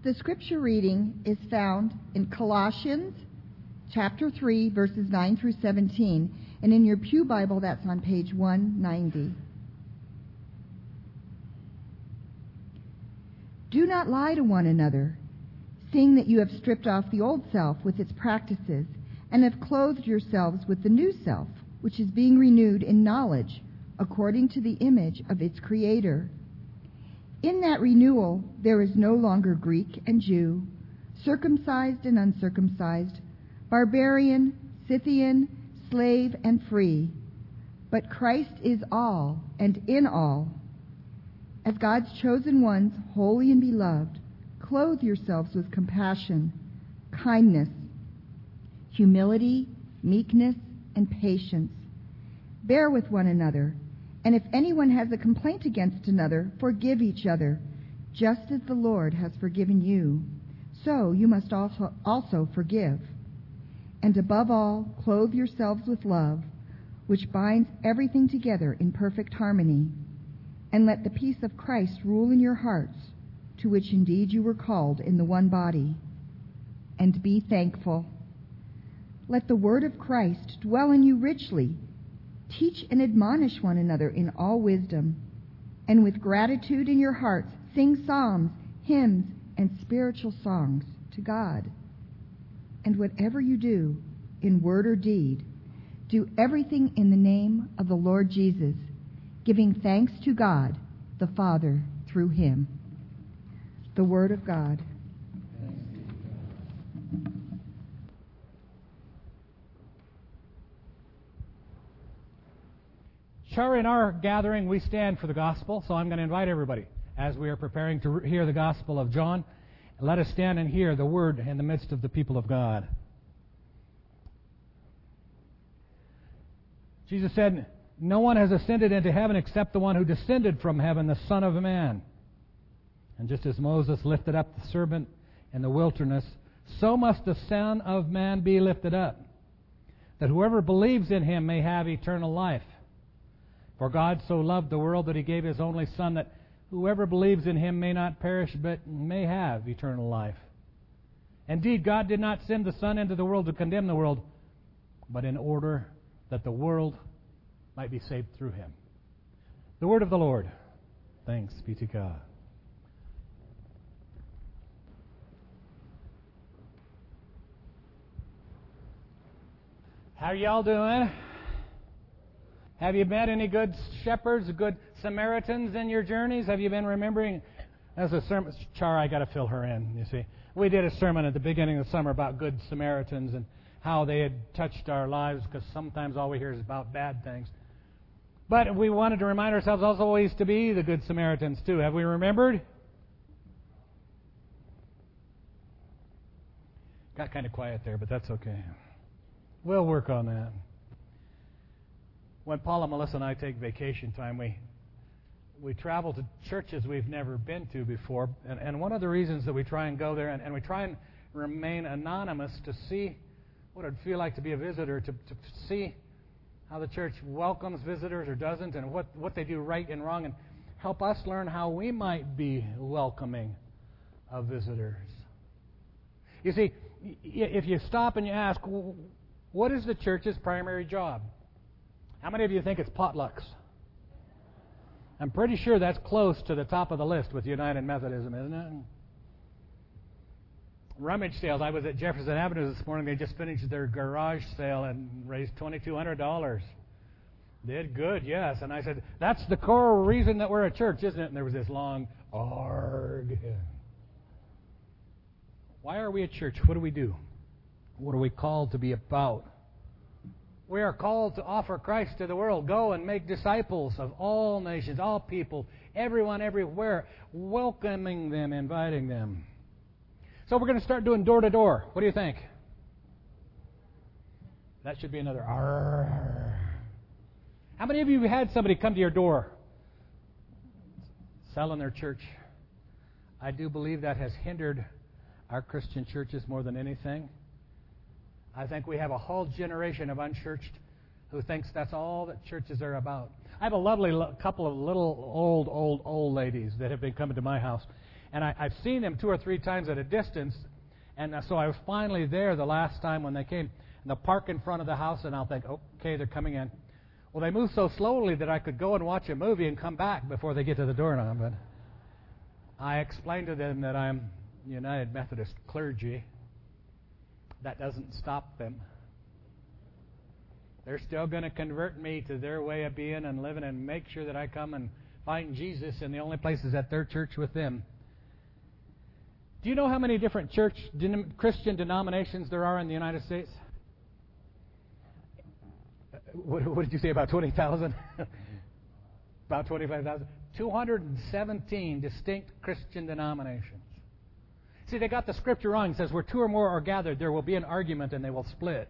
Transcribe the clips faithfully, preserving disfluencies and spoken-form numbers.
The scripture reading is found in Colossians chapter three, verses nine through seventeen, and in your Pew Bible, that's on page one ninety. Do not lie to one another, seeing that you have stripped off the old self with its practices, and have clothed yourselves with the new self, which is being renewed in knowledge, according to the image of its Creator. In that renewal, there is no longer Greek and Jew, circumcised and uncircumcised, barbarian, Scythian, slave and free, but Christ is all and in all. As God's chosen ones, holy and beloved, clothe yourselves with compassion, kindness, humility, meekness, and patience. Bear with one another, and if anyone has a complaint against another, forgive each other, just as the Lord has forgiven you. So you must also, also forgive. And above all, clothe yourselves with love, which binds everything together in perfect harmony. And let the peace of Christ rule in your hearts, to which indeed you were called in the one body. And be thankful. Let the word of Christ dwell in you richly. Teach and admonish one another in all wisdom. And with gratitude in your hearts, sing psalms, hymns, and spiritual songs to God. And whatever you do, in word or deed, do everything in the name of the Lord Jesus, giving thanks to God, the Father, through him. The word of God. Sure, in our gathering, we stand for the gospel, so I'm going to invite everybody, as we are preparing to hear the gospel of John, let us stand and hear the word in the midst of the people of God. Jesus said, "No one has ascended into heaven except the one who descended from heaven, the Son of Man. And just as Moses lifted up the serpent in the wilderness, so must the Son of Man be lifted up, that whoever believes in him may have eternal life. For God so loved the world that he gave his only Son, that whoever believes in him may not perish, but may have eternal life. Indeed, God did not send the Son into the world to condemn the world, but in order that the world might be saved through him." The word of the Lord. Thanks be to God. How are y'all doing? Have you met any good shepherds, good Samaritans in your journeys? Have you been remembering? As a sermon, Char, I got to fill her in, you see. We did a sermon at the beginning of the summer about good Samaritans and how they had touched our lives, because sometimes all we hear is about bad things. But we wanted to remind ourselves also always to be the good Samaritans too. Have we remembered? Got kind of quiet there, but that's okay. We'll work on that. When Paula, Melissa, and I take vacation time, we we travel to churches we've never been to before. And, and one of the reasons that we try and go there, and, and we try and remain anonymous to see what it'd feel like to be a visitor, to, to see how the church welcomes visitors or doesn't, and what, what they do right and wrong, and help us learn how we might be welcoming of visitors. You see, if you stop and you ask, what is the church's primary job? How many of you think it's potlucks? I'm pretty sure that's close to the top of the list with United Methodism, isn't it? Rummage sales. I was at Jefferson Avenue this morning. They just finished their garage sale and raised two thousand two hundred dollars. Did good, yes. And I said, that's the core reason that we're a church, isn't it? And there was this long arg. Why are we a church? What do we do? What are we called to be about? We are called to offer Christ to the world. Go and make disciples of all nations, all people, everyone, everywhere, welcoming them, inviting them. So we're going to start doing door-to-door. What do you think? That should be another arr. How many of you have had somebody come to your door selling their church? I do believe that has hindered our Christian churches more than anything. I think we have a whole generation of unchurched who thinks that's all that churches are about. I have a lovely lo- couple of little old, old, old ladies that have been coming to my house. And I, I've seen them two or three times at a distance. And uh, so I was finally there the last time when they came. And they'll park in front of the house, and I'll think, okay, they're coming in. Well, they move so slowly that I could go and watch a movie and come back before they get to the doorknob. But I explained to them that I'm United Methodist clergy. That doesn't stop them. They're still going to convert me to their way of being and living and make sure that I come and find Jesus in the only places at their church with them. Do you know how many different church Christian denominations there are in the United States? What, what did you say, about twenty thousand? About twenty-five thousand? two hundred seventeen distinct Christian denominations. See, they got the scripture wrong. It says, where two or more are gathered, there will be an argument and they will split.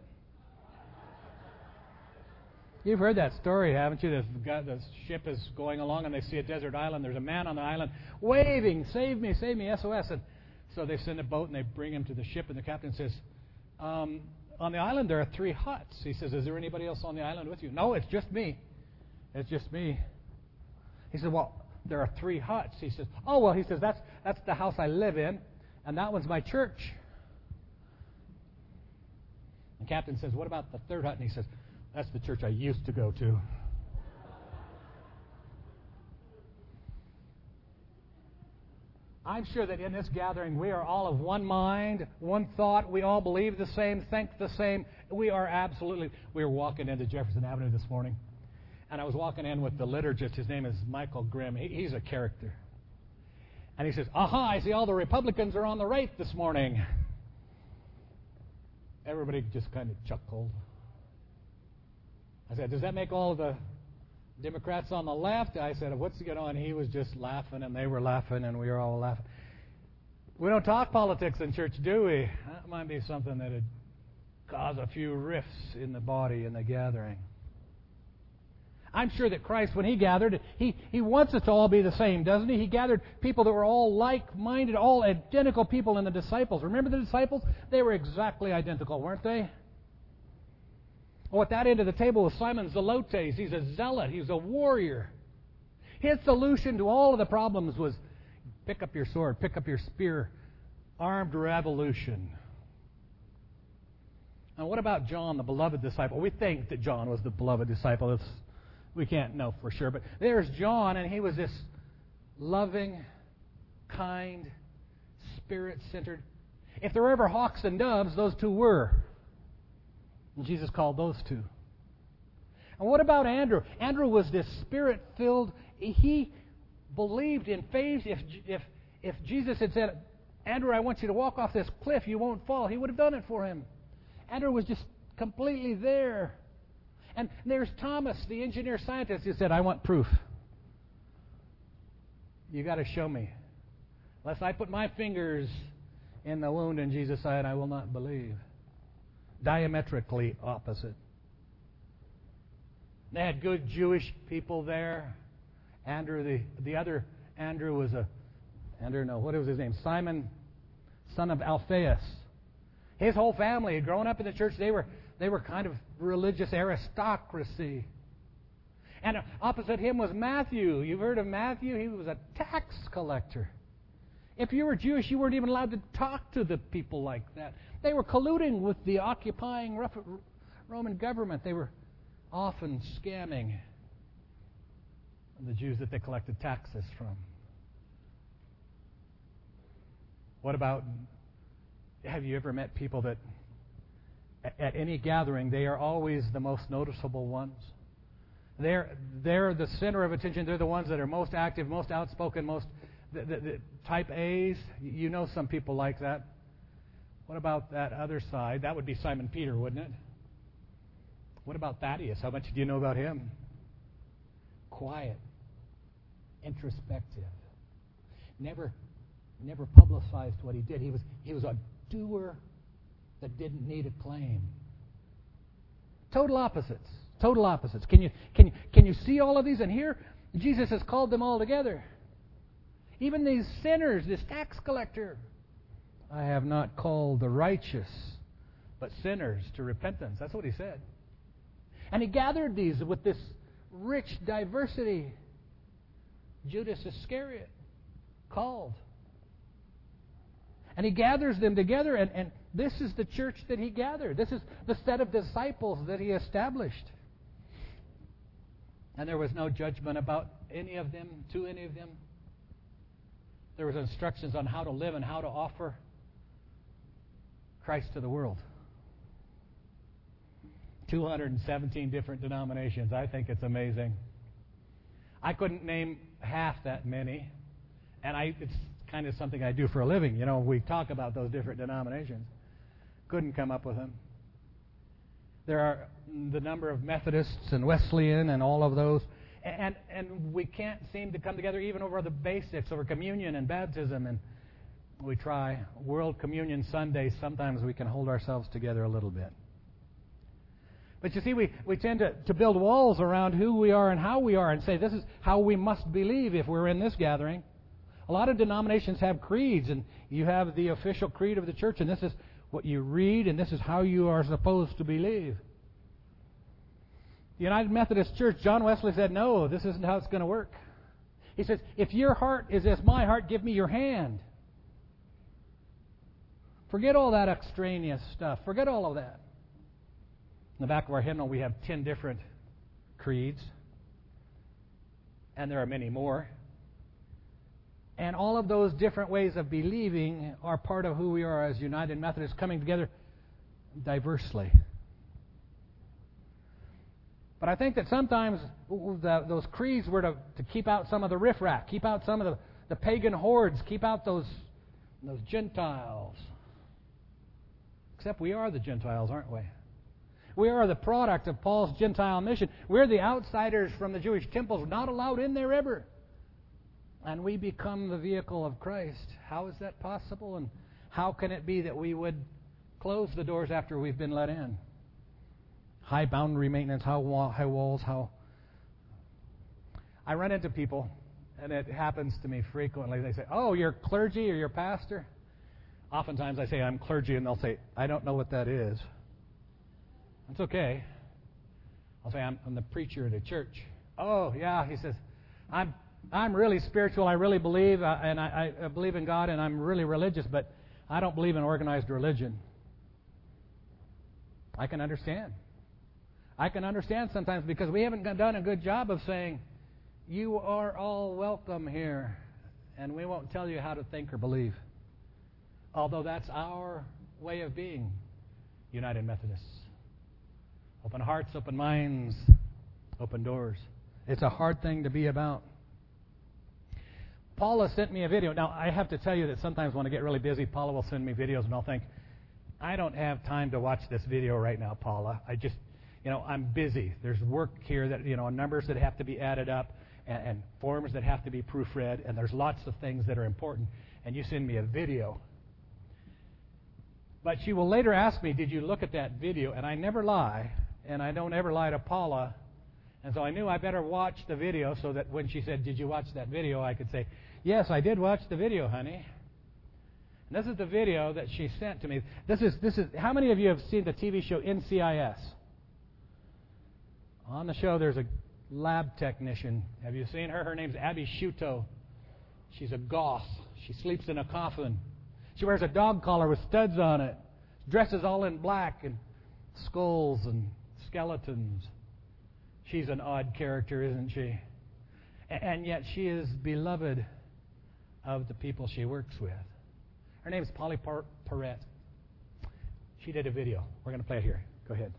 You've heard that story, haven't you? The, the ship is going along and they see a desert island. There's a man on the island waving, save me, save me, S O S. And so they send a boat and they bring him to the ship. And the captain says, um, on the island there are three huts. He says, is there anybody else on the island with you? No, it's just me. It's just me. He said, well, there are three huts. He says, oh, well, he says, that's that's the house I live in, and that one's my church. The captain says, what about the third hut? And he says, that's the church I used to go to. I'm sure that in this gathering we are all of one mind, one thought. We all believe the same, think the same. We are absolutely... We were walking into Jefferson Avenue this morning, and I was walking in with the liturgist. His name is Michael Grimm. He, he's a character. And he says, aha, I see all the Republicans are on the right this morning. Everybody just kind of chuckled. I said, does that make all the Democrats on the left? I said, what's going on? He was just laughing, and they were laughing, and we were all laughing. We don't talk politics in church, do we? That might be something that would cause a few rifts in the body in the gathering. I'm sure that Christ, when He gathered, He, he wants us to all be the same, doesn't He? He gathered people that were all like-minded, all identical people in the disciples. Remember the disciples? They were exactly identical, weren't they? Oh, at that end of the table was Simon Zelotes. He's a zealot. He's a warrior. His solution to all of the problems was pick up your sword, pick up your spear, armed revolution. And what about John, the beloved disciple? We think that John was the beloved disciple. It's, we can't know for sure. But there's John, and he was this loving, kind, spirit-centered. If there were ever hawks and doves, those two were. And Jesus called those two. And what about Andrew? Andrew was this spirit-filled. He believed in faith. If, if, if Jesus had said, Andrew, I want you to walk off this cliff, you won't fall, he would have done it for him. Andrew was just completely there. And there's Thomas, the engineer scientist, who said, I want proof. You got to show me. Unless I put my fingers in the wound in Jesus' side, I will not believe. Diametrically opposite. They had good Jewish people there. Andrew, the, the other Andrew was a, Andrew, no, what was his name? Simon, son of Alphaeus. His whole family had grown up in the church. They were, they were kind of religious aristocracy. And opposite him was Matthew. You've heard of Matthew? He was a tax collector. If you were Jewish, you weren't even allowed to talk to the people like that. They were colluding with the occupying Roman government. They were often scamming the Jews that they collected taxes from. What about, have you ever met people that at any gathering, they are always the most noticeable ones? They're, they're the center of attention. They're the ones that are most active, most outspoken, most the, the, the type A's. You know some people like that. What about that other side? That would be Simon Peter, wouldn't it? What about Thaddeus? How much do you know about him? Quiet, introspective, never, never publicized what he did. He was he was a doer that didn't need a claim. Total opposites. Total opposites. Can you can you can you see all of these? And here Jesus has called them all together. Even these sinners, this tax collector. I have not called the righteous, but sinners to repentance. That's what he said. And he gathered these with this rich diversity. Judas Iscariot, called And He gathers them together, and, and this is the church that He gathered. This is the set of disciples that He established. And there was no judgment about any of them, to any of them. There was instructions on how to live and how to offer Christ to the world. two hundred seventeen different denominations. I think it's amazing. I couldn't name half that many. And I, it's kind of something I do for a living. You know, we talk about those different denominations. Couldn't come up with them. There are the number of Methodists and Wesleyan and all of those. And, and we can't seem to come together even over the basics, over communion and baptism. And we try. World Communion Sunday, sometimes we can hold ourselves together a little bit. But you see, we, we tend to, to build walls around who we are and how we are and say this is how we must believe if we're in this gathering. A lot of denominations have creeds, and you have the official creed of the church, and this is what you read, and this is how you are supposed to believe. The United Methodist Church, John Wesley said, no, this isn't how it's going to work. He says, if your heart is as my heart, give me your hand. Forget all that extraneous stuff. Forget all of that. In the back of our hymnal, we have ten different creeds, and there are many more. And all of those different ways of believing are part of who we are as United Methodists, coming together diversely. But I think that sometimes the, those creeds were to, to keep out some of the riffraff, keep out some of the, the pagan hordes, keep out those, those Gentiles. Except we are the Gentiles, aren't we? We are the product of Paul's Gentile mission. We're the outsiders from the Jewish temples, not allowed in there ever. And we become the vehicle of Christ. How is that possible? And how can it be that we would close the doors after we've been let in? High boundary maintenance, how high walls, how... I run into people, and it happens to me frequently. They say, oh, you're clergy or you're pastor? Oftentimes I say I'm clergy, and they'll say, I don't know what that is. It's okay. I'll say, I'm, I'm the preacher at a church. Oh, yeah, he says, I'm I'm really spiritual. I really believe, uh, and I, I believe in God, and I'm really religious, but I don't believe in organized religion. I can understand. I can understand sometimes because we haven't done a good job of saying, you are all welcome here, and we won't tell you how to think or believe. Although that's our way of being United Methodists. Open hearts, open minds, open doors. It's a hard thing to be about. Paula sent me a video. Now, I have to tell you that sometimes when I get really busy, Paula will send me videos, and I'll think, I don't have time to watch this video right now, Paula. I just, you know, I'm busy. There's work here that, you know, numbers that have to be added up, and, and forms that have to be proofread, and there's lots of things that are important, and you send me a video. But she will later ask me, did you look at that video? And I never lie, and I don't ever lie to Paula. And so I knew I better watch the video so that when she said, did you watch that video, I could say, yes, I did watch the video, honey. And this is the video that she sent to me. This is, this is. How many of you have seen the T V show N C I S? On the show, there's a lab technician. Have you seen her? Her name's Abby Shuto. She's a goth. She sleeps in a coffin. She wears a dog collar with studs on it. Dresses all in black and skulls and skeletons. She's an odd character, isn't she? And yet she is beloved of the people she works with. Her name is Polly Perrette. She did a video. We're going to play it here. Go ahead.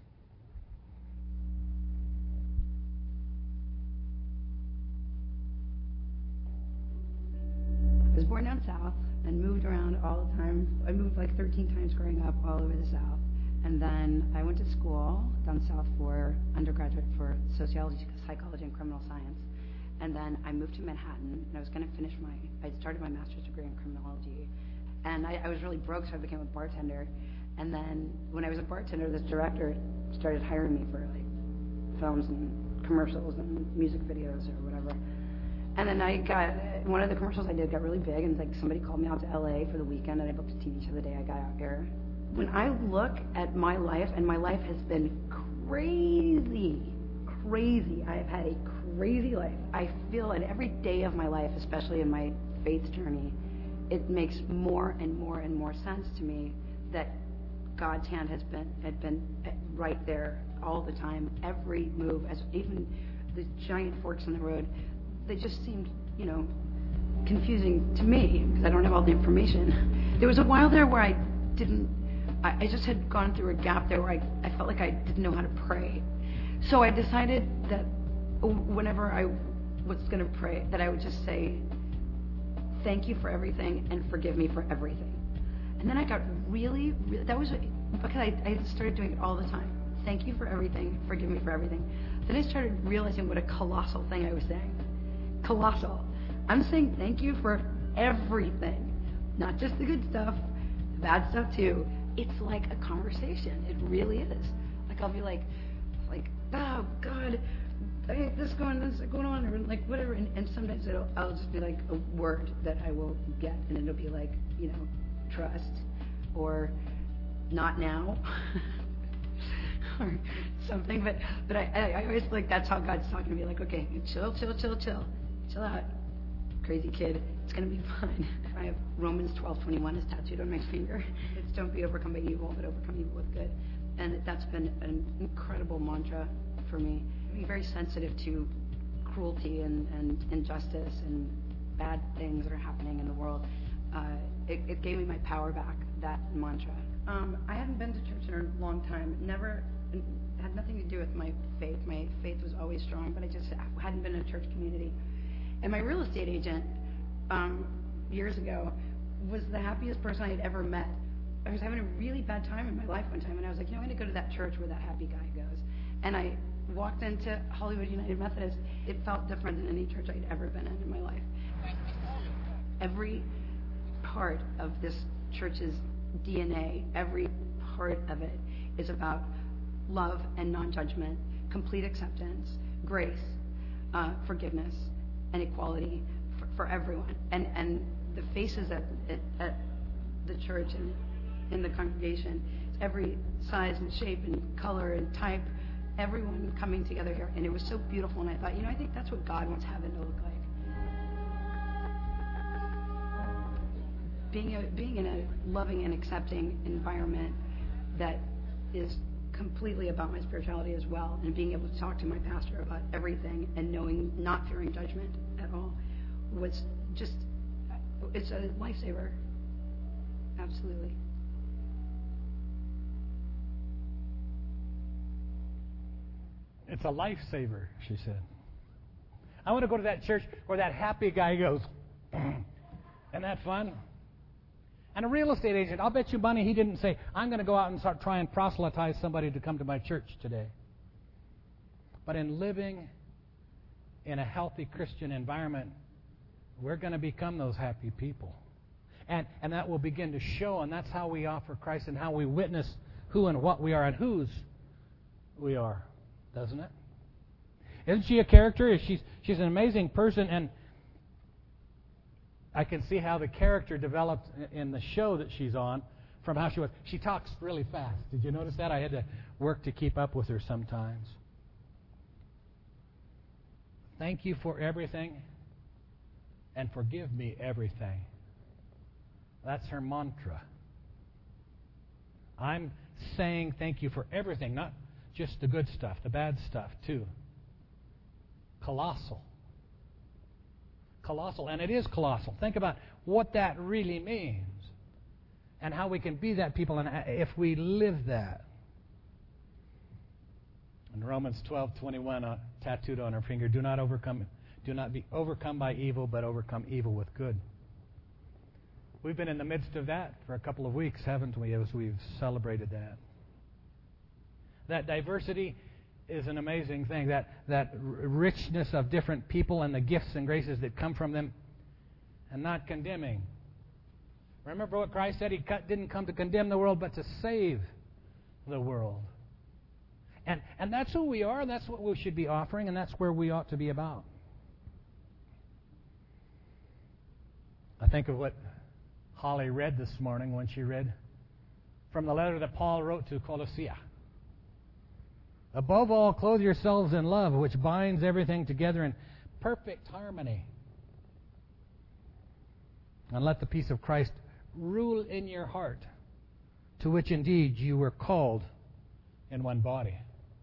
I was born down south and moved around all the time. I moved like thirteen times growing up all over the south. And then I went to school down south for undergraduate for sociology, psychology, and criminal science. And then I moved to Manhattan, and I was going to finish my, I started my master's degree in criminology. And I, I was really broke, so I became a bartender. And then when I was a bartender, this director started hiring me for like films and commercials and music videos or whatever. And then I got, one of the commercials I did got really big, and like somebody called me out to L A for the weekend, and I booked a T V show the day I got out here. When I look at my life, and my life has been crazy, crazy. I have had a crazy life. I feel in every day of my life, especially in my faith journey, it makes more and more and more sense to me that God's hand has been had been right there all the time, every move, as even the giant forks in the road. They just seemed, you know, confusing to me because I don't have all the information. There was a while there where I didn't, I, I just had gone through a gap there where I, I felt like I didn't know how to pray. So I decided that whenever I was going to pray, that I would just say, thank you for everything and forgive me for everything. And then I got really, really that was, because I, I started doing it all the time. Thank you for everything, forgive me for everything. Then I started realizing what a colossal thing I was saying. Colossal. I'm saying thank you for everything, not just the good stuff, the bad stuff too. It's like a conversation. It really is. Like I'll be like, like, oh God, I hate this going, this is going on, or like whatever. And, and sometimes it'll, I'll just be like a word that I will get, and it'll be like, you know, trust, or not now, or something. But but I, I, I always like that's how God's talking to me. Like, okay, chill, chill, chill, chill, chill out, crazy kid. It's gonna be fun. I have Romans twelve twenty-one is tattooed on my finger. It's don't be overcome by evil, but overcome evil with good. And that's been an incredible mantra for me. Being very sensitive to cruelty and, and injustice and bad things that are happening in the world. Uh, it, it gave me my power back, that mantra. Um, I hadn't been to church in a long time. Never, had nothing to do with my faith. My faith was always strong, but I just hadn't been in a church community. And my real estate agent, um, years ago, was the happiest person I had ever met. I was having a really bad time in my life one time, and I was like, you know, I'm going to go to that church where that happy guy goes. And I walked into Hollywood United Methodist. It felt different than any church I'd ever been in in my life. Every part of this church's D N A, every part of it is about love and non-judgment, complete acceptance, grace, uh, forgiveness, and equality for, for everyone. And and the faces at, at, at the church and in the congregation, every size and shape and color and type, everyone coming together here, and it was so beautiful. And I thought, you know, I think that's what God wants heaven to look like. Being a, being in a loving and accepting environment that is completely about my spirituality as well, and being able to talk to my pastor about everything and knowing, not fearing judgment at all, was just, it's a lifesaver. Absolutely. It's a lifesaver, she said. I want to go to that church where that happy guy goes, isn't that fun? And a real estate agent, I'll bet you money he didn't say, I'm going to go out and start trying to proselytize somebody to come to my church today. But in living in a healthy Christian environment, we're going to become those happy people. And, and that will begin to show, and that's how we offer Christ and how we witness who and what we are and whose we are. Doesn't it? Isn't she a character? She's, she's an amazing person, and I can see how the character developed in the show that she's on from how she was. She talks really fast. Did you notice that? I had to work to keep up with her sometimes. Thank you for everything, and forgive me everything. That's her mantra. I'm saying thank you for everything, not just the good stuff, the bad stuff too. Colossal. Colossal, and it is colossal. Think about what that really means and how we can be that people and if we live that. In Romans twelve twenty-one, uh, tattooed on her finger, do not overcome, do not be overcome by evil, but overcome evil with good. We've been in the midst of that for a couple of weeks, haven't we, as we've celebrated that. That diversity is an amazing thing. That that richness of different people and the gifts and graces that come from them, and not condemning. Remember what Christ said? He didn't come to condemn the world, but to save the world. And and that's who we are. That's what we should be offering, and that's where we ought to be about. I think of what Holly read this morning when she read from the letter that Paul wrote to Colossia. Above all, clothe yourselves in love, which binds everything together in perfect harmony. And let the peace of Christ rule in your heart, to which indeed you were called in one body.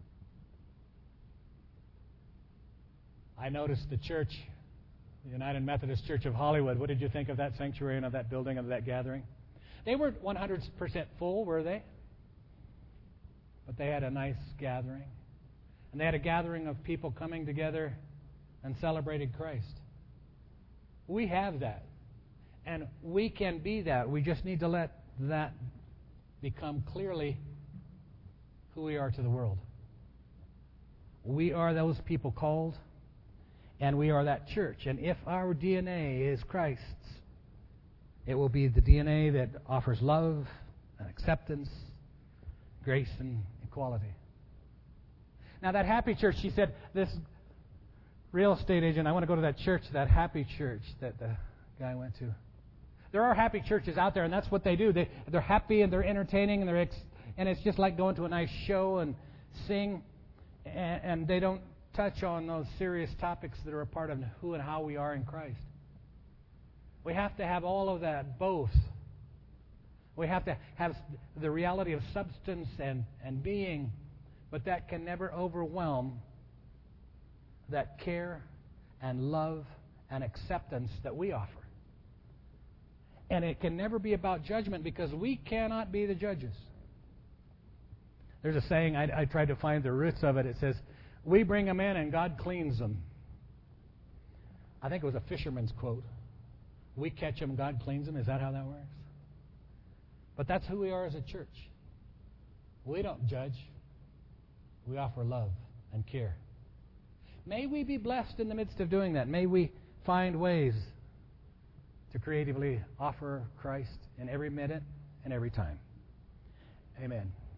I noticed the church, the United Methodist Church of Hollywood. What did you think of that sanctuary and of that building and of that gathering? They weren't one hundred percent full, were they? But they had a nice gathering. And they had a gathering of people coming together and celebrating Christ. We have that. And we can be that. We just need to let that become clearly who we are to the world. We are those people called, and we are that church. And if our D N A is Christ's, it will be the D N A that offers love and acceptance, grace and equality. Now, that happy church, she said, this real estate agent, I want to go to that church, that happy church that the guy went to. There are happy churches out there, and that's what they do. They, they're happy and they're entertaining, and they're ex- and it's just like going to a nice show and sing, and, and they don't touch on those serious topics that are a part of who and how we are in Christ. We have to have all of that, both. We have to have the reality of substance and, and being, but that can never overwhelm that care and love and acceptance that we offer. And it can never be about judgment, because we cannot be the judges. There's a saying, I, I tried to find the roots of it. It says, we bring them in and God cleans them. I think it was a fisherman's quote. We catch them, God cleans them. Is that how that works? But that's who we are as a church. We don't judge. We offer love and care. May we be blessed in the midst of doing that. May we find ways to creatively offer Christ in every minute and every time. Amen.